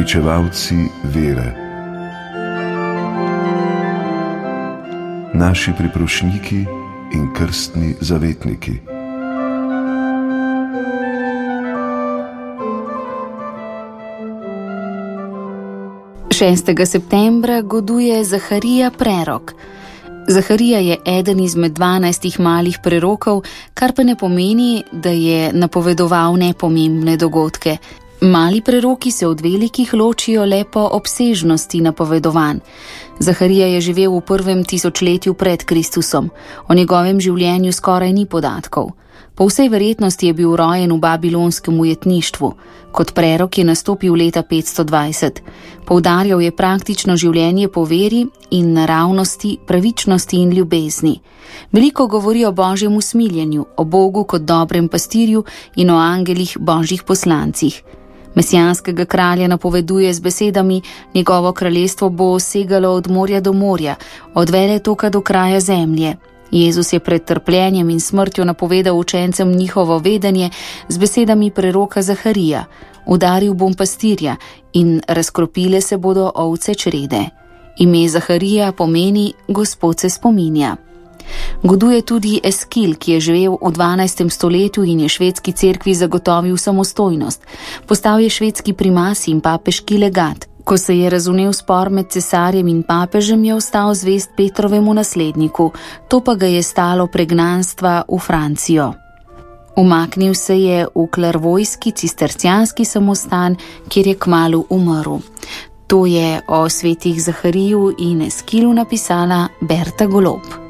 pričevalci vere, naši priprošniki in krstni zavetniki. Septembra goduje Zaharija prerok. Zaharija je eden izmed 12 malih prerokov, kar pa ne pomeni, da je napovedoval nepomembne dogodke. Mali preroki se od velikih ločijo le po obsežnosti napovedovanj. Zaharija je živel v 1. tisočletju pred Kristusom. O njegovem življenju skoraj ni podatkov. Po vsej verjetnosti je bil rojen v babilonskem ujetništvu. Kot prerok je nastopil leta 520. Poudarjal je praktično življenje po veri in naravnosti, pravičnosti in ljubezni. Veliko govori o Božjem usmiljenju, o Bogu kot dobrem pastirju in o angelih Božjih poslancih. Mesijanskega kralja napoveduje z besedami: njegovo kraljestvo bo segalo od morja do morja, od veletoka do kraja zemlje. Jezus je pred trpljenjem in smrtjo napovedal učencem njihovo vedenje z besedami preroka Zaharija: udaril bom pastirja in razkropile se bodo ovce črede. Ime Zaharija pomeni Gospod se spominja. Goduje tudi Eskil, ki je živel v 12. stoletju in je švedski cerkvi zagotovil samostojnost. Postal je švedski primas in papeški legat. Ko se je razvnel spor med cesarjem in papežem, je ostal zvest Petrovemu nasledniku, to pa ga je stalo pregnanstva v Francijo. Umaknil se je v klarvojski cistercijanski samostan, kjer je kmalu umrl. To je o svetih Zahariju in Eskilu napisala Berta Golob.